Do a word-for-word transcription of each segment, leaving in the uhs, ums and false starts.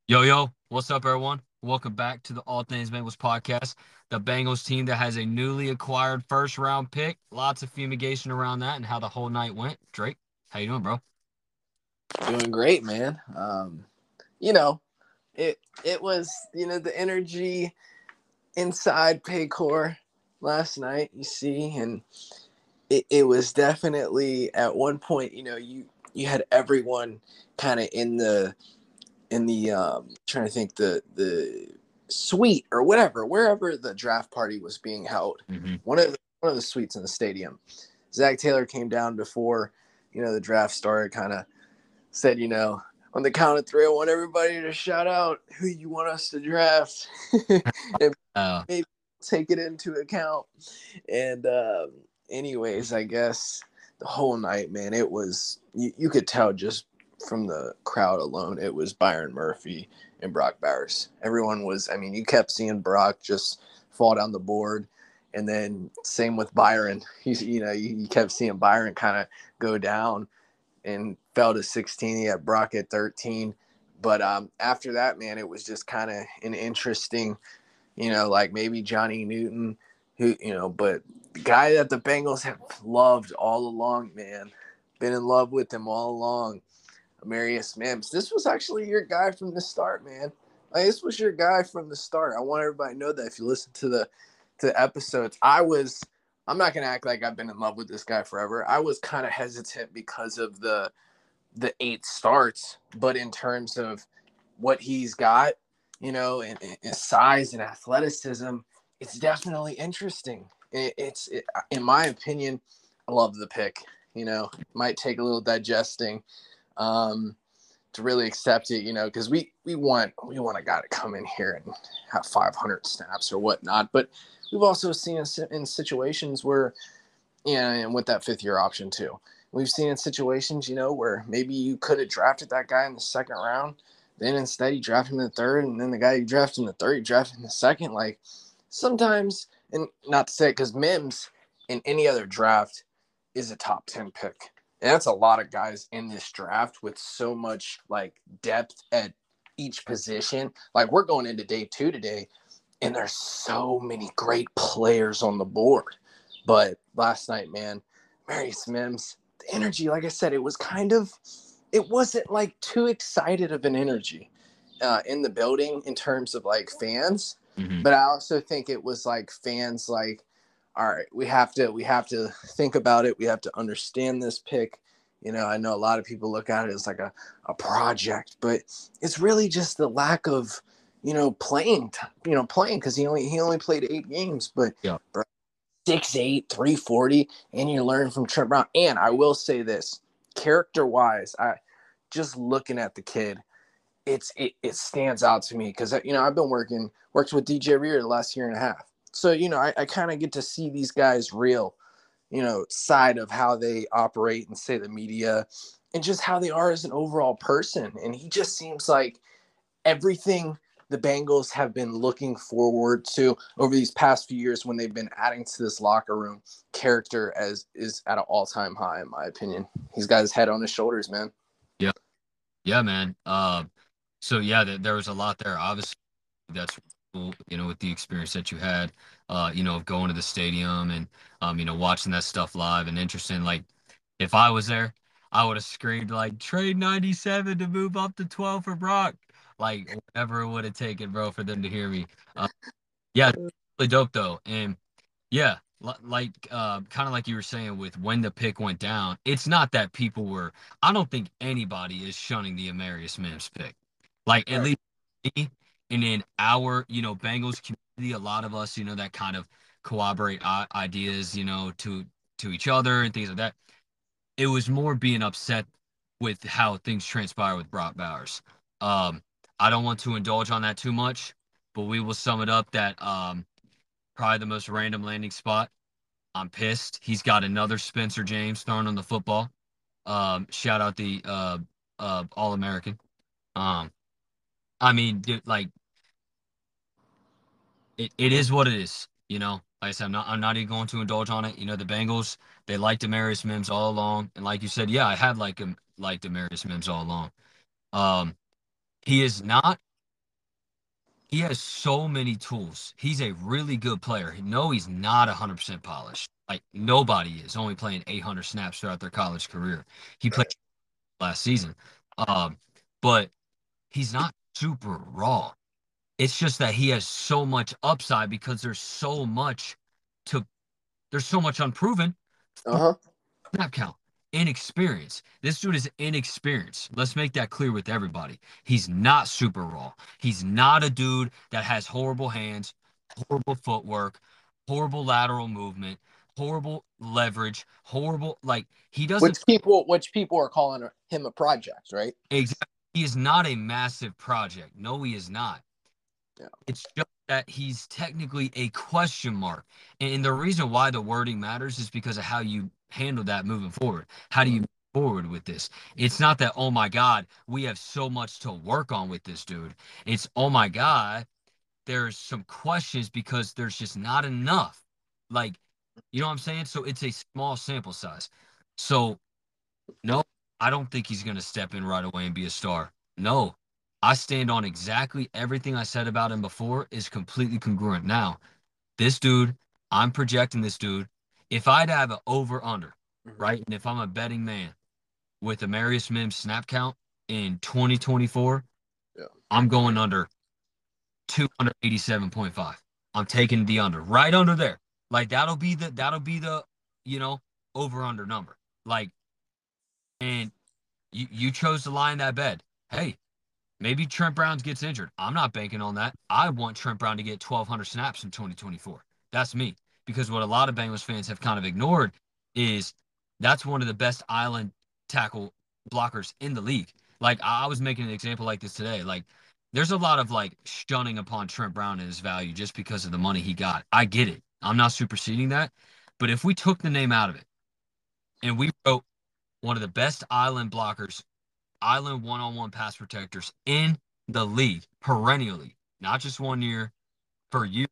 Yo, yo, what's up, everyone? Welcome back to the All Things Bengals podcast. The Bengals team that has a newly acquired first round pick. Lots of fumigation around that and how the whole night went. Drake, how you doing, bro? Doing great, man. Um, you know, it it was you know the energy inside Paycor last night. You see, and it, it was definitely at one point. You know, you you had everyone kind of in the in the um, trying to think the the suite or whatever wherever the draft party was being held. Mm-hmm. One of the, one of the suites in the stadium. Zach Taylor came down before you know the draft started, kind of said, you know, on the count of three, I want everybody to shout out who you want us to draft and Uh, maybe take it into account. And, um, anyways, I guess the whole night, man, it was, you, you could tell just from the crowd alone, it was Byron Murphy and Brock Bowers. Everyone was, I mean, you kept seeing Brock just fall down the board. And then same with Byron. He's, you know, you, you kept seeing Byron kind of go down and fell to sixteen. He had Brock at thirteen. But um, after that, man, it was just kind of an interesting, you know, like maybe Johnny Newton, who, you know, but the guy that the Bengals have loved all along, man, been in love with him all along, Amarius Mims. This was actually your guy from the start, man. Like, this was your guy from the start. I want everybody to know that if you listen to the to the episodes, I was I'm not gonna act like I've been in love with this guy forever. I was kind of hesitant because of the the eight starts, but in terms of what he's got, you know, and, and size and athleticism, it's definitely interesting. It, it's it, in my opinion, I love the pick. You know, might take a little digesting um, to really accept it. You know, because we we want we want a guy to come in here and have five hundred snaps or whatnot, but we've also seen in situations where, you know, and with that fifth year option too. We've seen in situations, you know, where maybe you could have drafted that guy in the second round, then instead you draft him in the third, and then the guy you drafted in the third, you draft in the second. Like sometimes, and not to say because Mims in any other draft is a top ten pick. And that's a lot of guys in this draft with so much like depth at each position. Like we're going into day two today, and there's so many great players on the board. But last night, man, Marius Mims, the energy, like I said, it was kind of, it wasn't like too excited of an energy uh, in the building in terms of like fans. mm-hmm. But I also think it was like fans like, all right, we have to, we have to think about it. We have to understand this pick. You know, I know a lot of people look at it as like a, a project, but it's really just the lack of, you know, playing, you know, playing because he only he only played eight games, but Yeah. bro, six eight, three forty, and you learn from Trent Brown. And I will say this, character wise, I just looking at the kid, it's it, it stands out to me because you know I've been working worked with D J Reader the last year and a half, so you know I, I kind of get to see these guys real, you know, side of how they operate and say the media, and just how they are as an overall person. And he just seems like everything the Bengals have been looking forward to over these past few years when they've been adding to this locker room. Character as is at an all-time high, in my opinion. He's got his head on his shoulders, man. Yeah. Yeah, man. Uh, so yeah, th- there was a lot there. Obviously, that's cool, you know, with the experience that you had, uh, you know, of going to the stadium and, um, you know, watching that stuff live and interesting. Like, if I was there, I would have screamed like trade ninety-seven to move up to twelve for Brock. Like whatever it would have taken, bro, for them to hear me. Uh, yeah, really dope though. And yeah, li- like uh, kind of like you were saying with when the pick went down, it's not that people were. I don't think anybody is shunning the Amarius Mims pick. Like at Right. least me and in our, you know, Bengals community, a lot of us, you know, that kind of corroborate i- ideas, you know, to to each other and things like that. It was more being upset with how things transpire with Brock Bowers. Um, I don't want to indulge on that too much, but we will sum it up that um, probably the most random landing spot. I'm pissed. He's got another Spencer James throwing on the football. Um, shout out the uh, uh, All American. Um, I mean, dude, like it, it is what it is. You know, like I said, I'm not I'm not even going to indulge on it. You know, the Bengals, they liked Demarius Mims all along, and like you said, yeah, I had like him like Demarius Mims all along. Um, he is not. He has so many tools. He's a really good player. No, he's not one hundred percent polished. Like nobody is, only playing eight hundred snaps throughout their college career. He played last season. Um, but he's not super raw. It's just that he has so much upside because there's so much to there's so much unproven Uh-huh. snap count. Inexperience. This dude is inexperienced. Let's make that clear with everybody. He's not super raw. He's not a dude that has horrible hands, horrible footwork, horrible lateral movement, horrible leverage, horrible like he doesn't Which people which people are calling him a project, right? exactly. He is not a massive project. No, he is not. Yeah. It's just that he's technically a question mark. And the reason why the wording matters is because of how you handle that moving forward. How do you move forward with this? It's not that, oh my God, we have so much to work on with this dude. It's, oh my God, there's some questions because there's just not enough. Like, you know what I'm saying? So it's a small sample size. So, no, I don't think he's going to step in right away and be a star. No, I stand on exactly everything I said about him before is completely congruent. Now, this dude, I'm projecting this dude. If I'd have an over under, Mhm. right? And if I'm a betting man with Amarius Mims snap count in twenty twenty-four, Yeah. I'm going under two eighty-seven point five. I'm taking the under, right under there. Like that'll be the that'll be the, you know, over under number. Like, and you you chose to lie in that bed. Hey, maybe Trent Brown gets injured. I'm not banking on that. I want Trent Brown to get twelve hundred snaps in twenty twenty-four. That's me. Because what a lot of Bengals fans have kind of ignored is that's one of the best island tackle blockers in the league. Like I was making an example like this today. Like there's a lot of like shunning upon Trent Brown and his value just because of the money he got. I get it. I'm not superseding that. But if we took the name out of it and we wrote one of the best island blockers, island one-on-one pass protectors in the league perennially, not just one year, for you,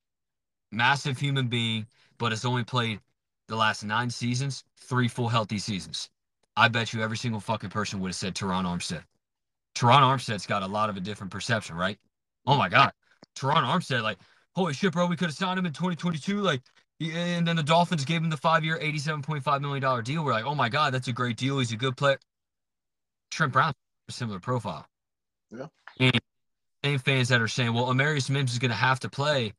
massive human being, but has only played the last nine seasons, three full healthy seasons. I bet you every single fucking person would have said Teron Armstead. Teron Armstead's got a lot of a different perception, right? Oh my God. Teron Armstead, like, holy shit, bro, we could have signed him in twenty twenty-two. Like, and then the Dolphins gave him the five year, eighty-seven point five million dollars deal. We're like, oh my God, that's a great deal. He's a good player. Trent Brown, a similar profile. Yeah. And same fans that are saying, well, Amarius Mims is going to have to play.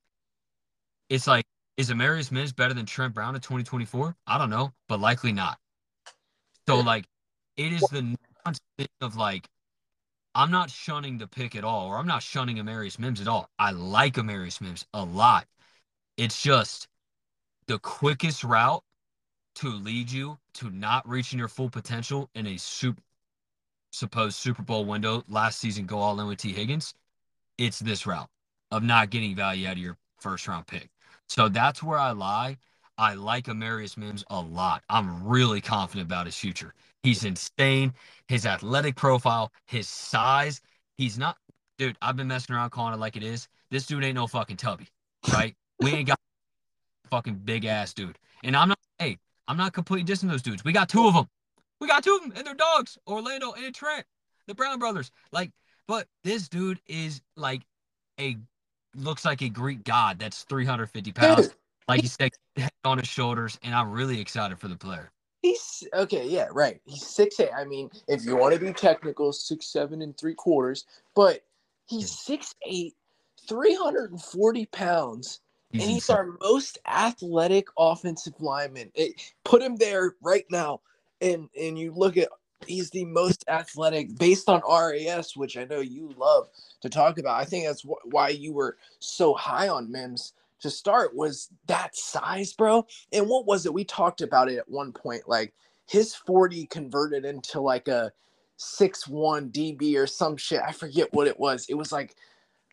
It's like, is Amarius Mims better than Trent Brown in twenty twenty-four? I don't know, but likely not. So, Yeah. like, it is the nuance thing of like, I'm not shunning the pick at all, or I'm not shunning Amarius Mims at all. I like Amarius Mims a lot. It's just the quickest route to lead you to not reaching your full potential in a super, supposed Super Bowl window last season, go all in with T. Higgins. It's this route of not getting value out of your first round pick. So that's where I lie. I like Amarius Mims a lot. I'm really confident about his future. He's insane. His athletic profile, his size. He's not, dude. I've been messing around calling it like it is. This dude ain't no fucking tubby, right? We ain't got fucking big ass dude. And I'm not, hey, I'm not completely dissing those dudes. We got two of them. We got two of them, and they're dogs. Orlando and Trent, the Brown brothers. Like, but this dude is like a looks like a Greek god that's three hundred fifty pounds. Dude, Like you said, head on his shoulders, and I'm really excited for the player. he's okay, yeah, right. He's six eight. I mean, if you want to be technical, six seven and three quarters, but he's six eight, three hundred and forty pounds, He's and he's insane. our most athletic offensive lineman. It, put him there right now, and and you look at he's the most athletic based on R A S, which I know you love to talk about. I think that's wh- why you were so high on Mims to start was that size, bro. And what was it? We talked about it at one point. Like his forty converted into like a six one D B or some shit. I forget what it was. It was like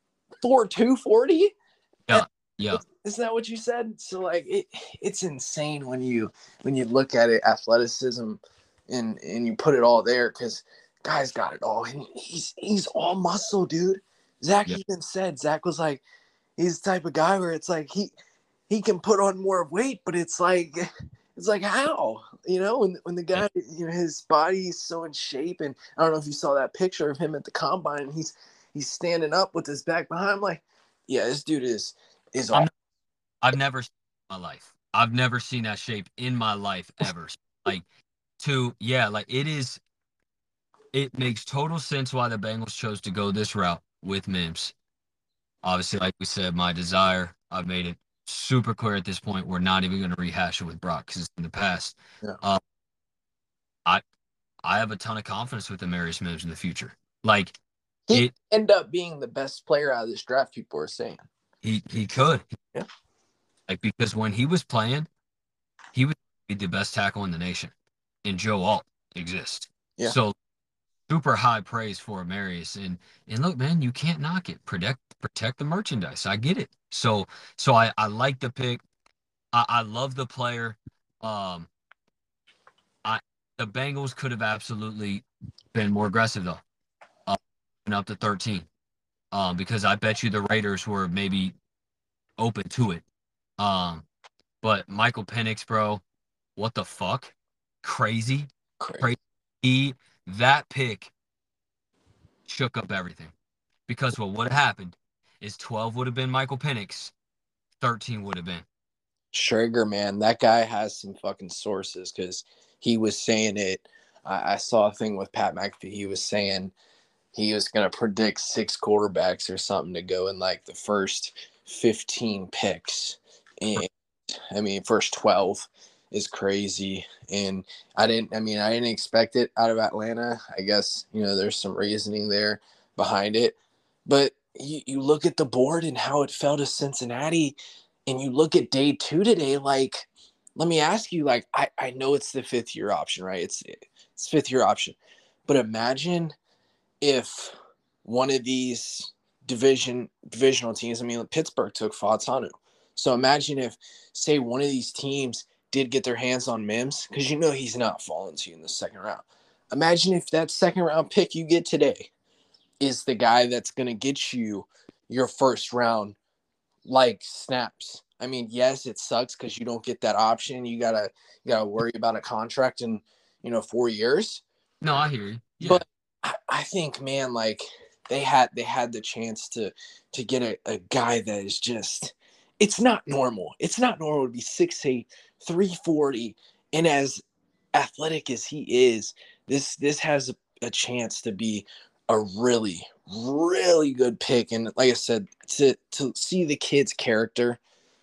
four two forty. Yeah, yeah, Isn't that what you said? So like it, it's insane when you when you look at it, athleticism, and and you put it all there because guy's got it all. And he's he's all muscle, dude. Zach yeah. even said Zach was like he's the type of guy where it's like he he can put on more weight, but it's like it's like how you know when when the guy you know his body is so in shape, and I don't know if you saw that picture of him at the combine. He's he's standing up with his back behind. I'm like, yeah, this dude is is I'm all. not, I've never seen it in my life. I've never seen that shape in my life ever. Like to yeah, like it is. It makes total sense why the Bengals chose to go this route with Mims. Obviously, like we said, my desire. I've made it super clear at this point. We're not even going to rehash it with Brock because it's in the past. Yeah. Uh, I I have a ton of confidence with Amarius Mims in the future. Like He it, end up being the best player out of this draft. People are saying. he he could. Yeah. Like because when he was playing, he would be the best tackle in the nation, and Joe Alt exists. Yeah. So super high praise for Amarius. And and look, man, you can't knock it. Protect protect the merchandise. I get it. So so I I like the pick. I, I love the player. Um, I the Bengals could have absolutely been more aggressive though, uh, and up to thirteen. Um, because I bet you the Raiders were maybe open to it. Um, but Michael Penix, bro, what the fuck? Crazy, Crazy. crazy. He, that pick shook up everything. Because what would have happened is twelve would have been Michael Penix, thirteen would have been. Schrager, man, that guy has some fucking sources because he was saying it. I, I saw a thing with Pat McAfee. He was saying he was going to predict six quarterbacks or something to go in like the first fifteen picks. And I mean, first twelve is crazy. And I didn't, I mean, I didn't expect it out of Atlanta. I guess, you know, there's some reasoning there behind it. But you, you look at the board and how it fell to Cincinnati, and you look at day two today, like, let me ask you, like, I, I know it's the fifth year option, right? It's it's fifth year option. But imagine if one of these division divisional teams, I mean, Pittsburgh took Fautanu. So imagine if, say, one of these teams did get their hands on Mims, because you know he's not falling to you in the second round. Imagine if that second round pick you get today is the guy that's going to get you your first round like snaps. I mean, yes, it sucks because you don't get that option. You gotta you gotta worry about a contract in, you know, four years. No, I hear you. Yeah. But I, I think, man, like they had they had the chance to to get a, a guy that is just, it's not normal. It's not normal to be six eight, three forty, and as athletic as he is, this this has a, a chance to be a really, really good pick. And like I said, to to see the kid's character,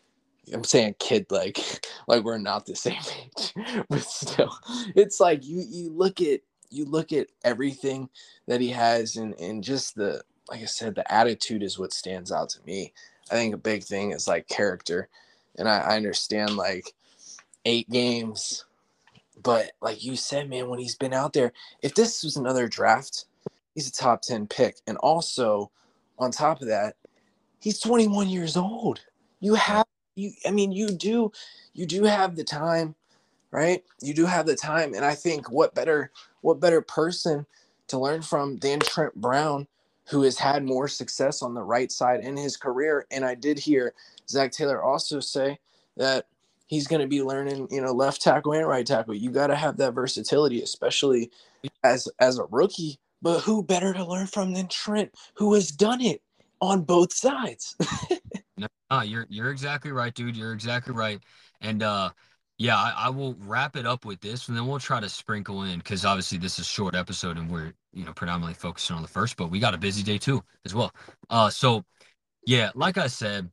I'm saying kid like like we're not the same age, but still, it's like you you look at you look at everything that he has, and and just the, like I said, the attitude is what stands out to me. I think a big thing is like character, and I, I understand like eight games, but like you said, man, when he's been out there, if this was another draft, he's a top ten pick, and also on top of that, he's twenty-one years old. You have you I mean you do you do have the time, right? You do have the time, and I think what better what better person to learn from than Trent Brown, who has had more success on the right side in his career. And I did hear Zach Taylor also say that he's going to be learning, you know, left tackle and right tackle. You got to have that versatility, especially as as a rookie. But who better to learn from than Trent, who has done it on both sides? No, no, you're you're exactly right, dude. You're exactly right. And uh yeah, I, I will wrap it up with this, and then we'll try to sprinkle in, because obviously this is a short episode and we're, you know, predominantly focusing on the first, but we got a busy day too as well. Uh so yeah, like I said,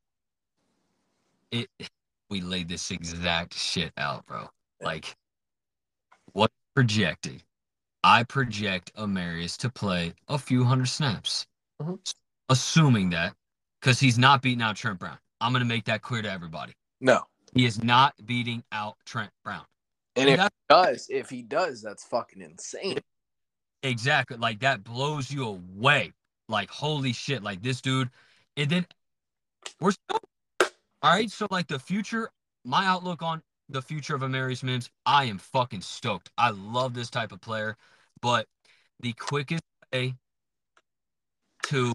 it we laid this exact shit out, bro. Like what projected? I project Amarius to play a few hundred snaps. Mm-hmm. Assuming that, because he's not beating out Trent Brown. I'm going to make that clear to everybody. No. He is not beating out Trent Brown. And, and if he does, if he does, that's fucking insane. Exactly. Like, that blows you away. Like, holy shit. Like, this dude. And then we're still. All right. So, like, the future, my outlook on the future of Amarius Mims, I am fucking stoked. I love this type of player. But the quickest way to,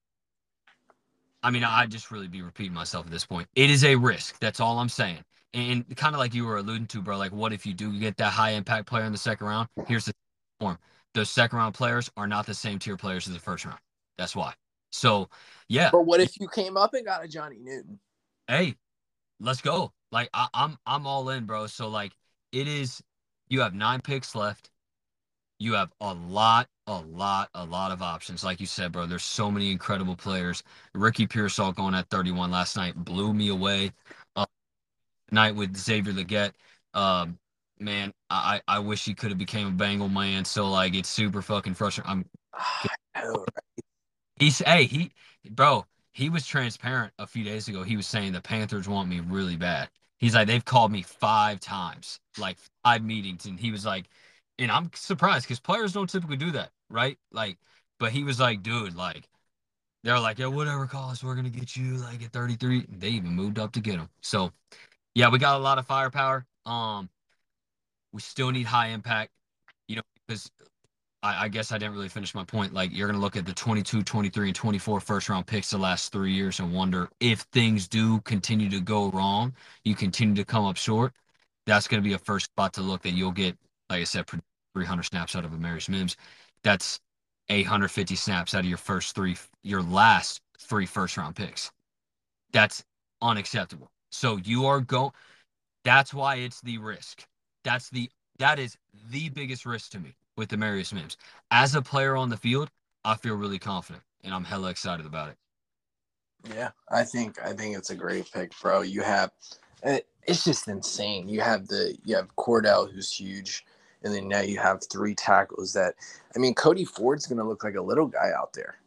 I mean, I just really be repeating myself at this point. It is a risk. That's all I'm saying. And kind of like you were alluding to, bro, like what if you do get that high impact player in the second round? Here's the form. Those second round players are not the same tier players as the first round. That's why. So, yeah. But what if you came up and got a Johnny Newton? Hey, let's go. Like I, I'm I'm all in, bro. So like it is you have nine picks left. You have a lot, a lot, a lot of options. Like you said, bro, there's so many incredible players. Ricky Pearsall going at thirty-one last night blew me away. Uh, night with Xavier Leggett. Um, man, I I wish he could have became a Bengal man. So like it's super fucking frustrating. I'm Oh, He's hey he bro he was transparent a few days ago. He was saying the Panthers want me really bad. He's like they've called me five times, like five meetings, and he was like, and I'm surprised because players don't typically do that, right? Like, but he was like, dude, like they're like, yeah, whatever cost, we're gonna get you like at thirty-three. They even moved up to get him. So yeah, we got a lot of firepower. Um, we still need high impact, you know, because I, I guess I didn't really finish my point. Like you're going to look at the twenty-two, twenty-three, and twenty-four first round picks the last three years and wonder if things do continue to go wrong, you continue to come up short. That's going to be a first spot to look that you'll get, like I said, three hundred snaps out of Amarius Mims. That's eight hundred fifty snaps out of your first three, your last three first round picks. That's unacceptable. So you are going, that's why it's the risk. That's the that is the biggest risk to me with Demarius Mims. As a player on the field, I feel really confident and I'm hella excited about it. yeah, I think I think it's a great pick, bro. You have it's just insane. You have the you have Cordell, who's huge, and then now you have three tackles. That I mean, Cody Ford's gonna look like a little guy out there.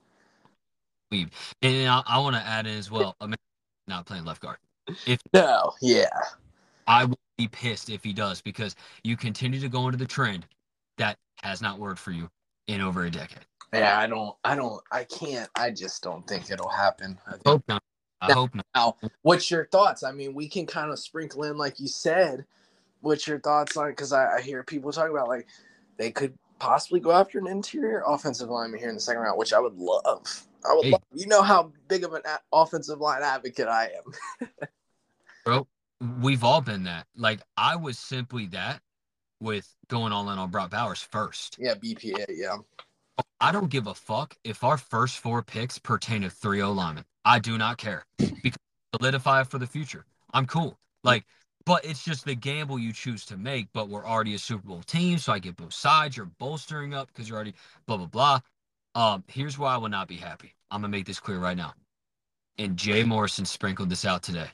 And I, I want to add in as well, I'm not playing left guard. If no, yeah, I will be pissed if he does because you continue to go into the trend that has not worked for you in over a decade. Yeah, I don't, I don't, I can't. I just don't think it'll happen. I think, hope not. I now, hope not. Now, what's your thoughts? I mean, we can kind of sprinkle in, like you said. What's your thoughts on it? Because I, I hear people talk about like they could possibly go after an interior offensive lineman here in the second round, which I would love. I would hey, love. You know how big of an a- offensive line advocate I am, bro. We've all been that. Like I was simply that with going all in on Brock Bowers first. Yeah, B P A. Yeah. I don't give a fuck if our first four picks pertain to three O linemen. I do not care because solidify for the future. I'm cool. Like, but it's just the gamble you choose to make. But we're already a Super Bowl team, so I get both sides. You're bolstering up because you're already blah blah blah. Um, here's why I will not be happy. I'm gonna make this clear right now. And Jay Morrison sprinkled this out today.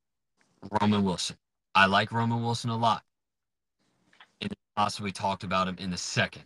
Roman Wilson. I like Roman Wilson a lot. And possibly talked about him in the second.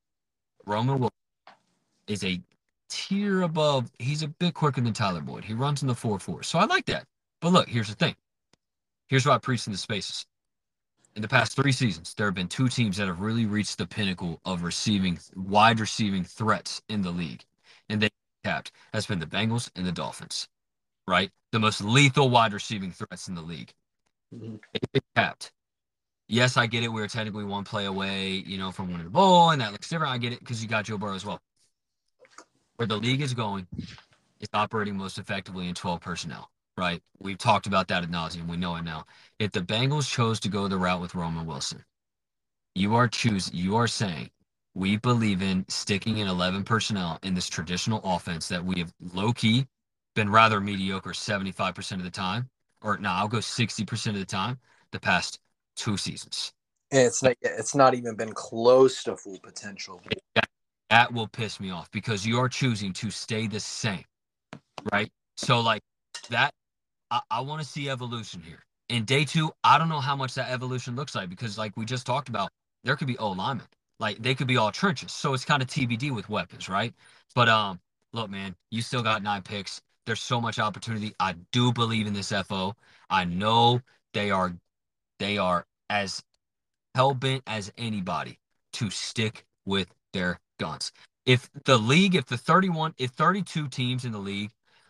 Roman Wilson is a tier above. He's a bit quicker than Tyler Boyd. He runs in the four four. So I like that. But look, here's the thing. Here's what I preach in the spaces. In the past three seasons, there have been two teams that have really reached the pinnacle of receiving wide receiving threats in the league. And they capped. That's been the Bengals and the Dolphins, right? The most lethal wide receiving threats in the league. Mm-hmm. They've capped. Yes, I get it. We're technically one play away, you know, from winning the bowl, and that looks different. I get it because you got Joe Burrow as well. Where the league is going is operating most effectively in twelve personnel, right? We've talked about that ad nauseum. We know it now. If the Bengals chose to go the route with Roman Wilson, you are choosing, you are saying, we believe in sticking in eleven personnel in this traditional offense that we have low key been rather mediocre seventy-five percent of the time, or no, I'll go sixty percent of the time the past two seasons. It's like it's not even been close to full potential. That, that will piss me off because you are choosing to stay the same, right? So like that, I, I want to see evolution here. In day two, I don't know how much that evolution looks like because like we just talked about, there could be O linemen, like they could be all trenches. So it's kind of T B D with weapons, right? But um, look, man, you still got nine picks. There's so much opportunity. I do believe in this F O. I know they are, they are as hell bent as anybody to stick with their guns. If the league, if the thirty-one, if thirty-two teams in the league,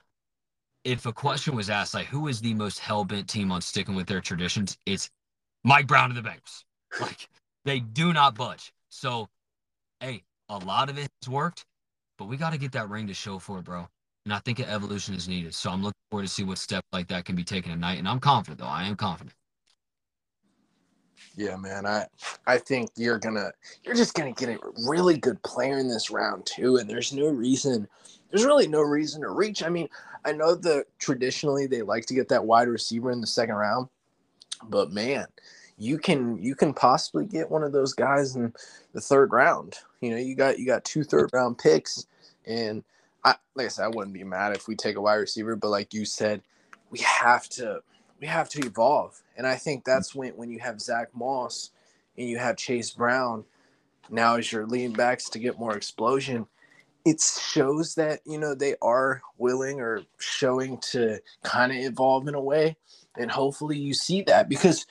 if a question was asked, like, who is the most hell bent team on sticking with their traditions? It's Mike Brown and the Bengals. Like, they do not budge. So, hey, a lot of it has worked, but we got to get that ring to show for it, bro. And I think an evolution is needed. So I'm looking forward to see what steps like that can be taken tonight. And I'm confident, though. I am confident. Yeah, man. I I think you're gonna you're just gonna get a really good player in this round too, and there's no reason there's really no reason to reach. I mean, I know that traditionally they like to get that wide receiver in the second round, but man, you can you can possibly get one of those guys in the third round. You know, you got you got two third round picks, and I like I said, I wouldn't be mad if we take a wide receiver, but like you said, we have to we have to evolve, and I think that's when when you have Zach Moss and you have Chase Brown now as your lean backs to get more explosion. It shows that you know they are willing or showing to kind of evolve in a way, and hopefully you see that because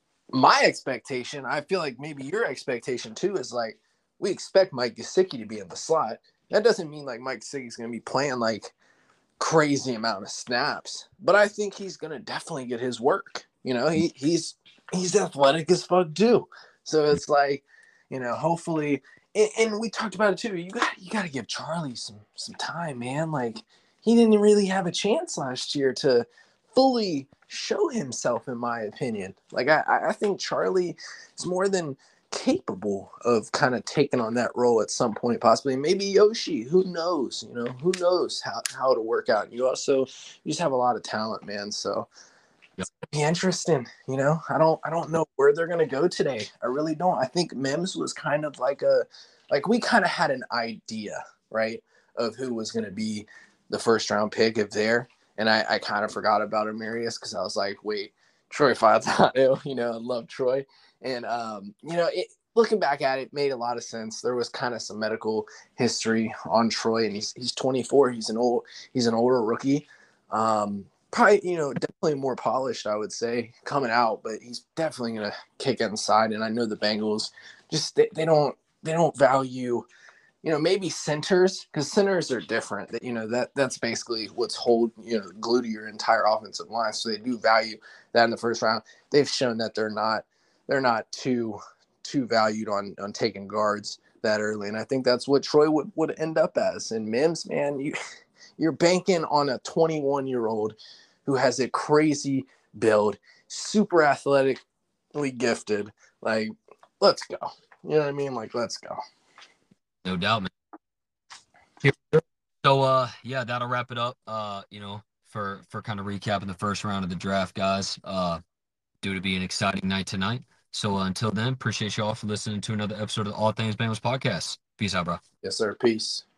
my expectation, I feel like maybe your expectation too, is like we expect Mike Gesicki to be in the slot. That doesn't mean like Mike Gesicki's going to be playing like crazy amount of snaps, but I think he's going to definitely get his work. You know, he he's he's athletic as fuck too. So it's like, you know, hopefully, and, and we talked about it too. You got you got to give Charlie some some time, man. Like he didn't really have a chance last year to fully show himself, in my opinion. Like I, I think Charlie is more than capable of kind of taking on that role at some point, possibly. Maybe Yoshi, who knows? You know, who knows how, how to work out. You also you just have a lot of talent, man. So Yep. it's gonna be interesting. You know, I don't I don't know where they're gonna go today. I really don't. I think Mims was kind of like a like we kind of had an idea, right, of who was gonna be the first round pick if there. And I, I kind of forgot about Amarius because I was like, wait, Troy Fazzano, you know, I love Troy. And, um, you know, it, looking back at it, made a lot of sense. There was kind of some medical history on Troy, and he's he's twenty-four. He's an old he's an older rookie. Um, probably, you know, definitely more polished, I would say, coming out, but he's definitely gonna kick inside. And I know the Bengals just they, they don't they don't value – you know, maybe centers, because centers are different. That you know that that's basically what's hold you know glue to your entire offensive line. So they do value that in the first round. They've shown that they're not they're not too too valued on on taking guards that early, and I think that's what Troy would, would end up as. And Mims, man, you you're banking on a twenty-one year old who has a crazy build, super athletically gifted. Like, let's go. You know what I mean? Like, let's go. No doubt, man. So, uh, yeah, that'll wrap it up. Uh, you know, for for kind of recapping the first round of the draft, guys. Uh, due to be an exciting night tonight. So uh, until then, appreciate you all for listening to another episode of the All Things Bengals podcast. Peace out, bro. Yes, sir. Peace.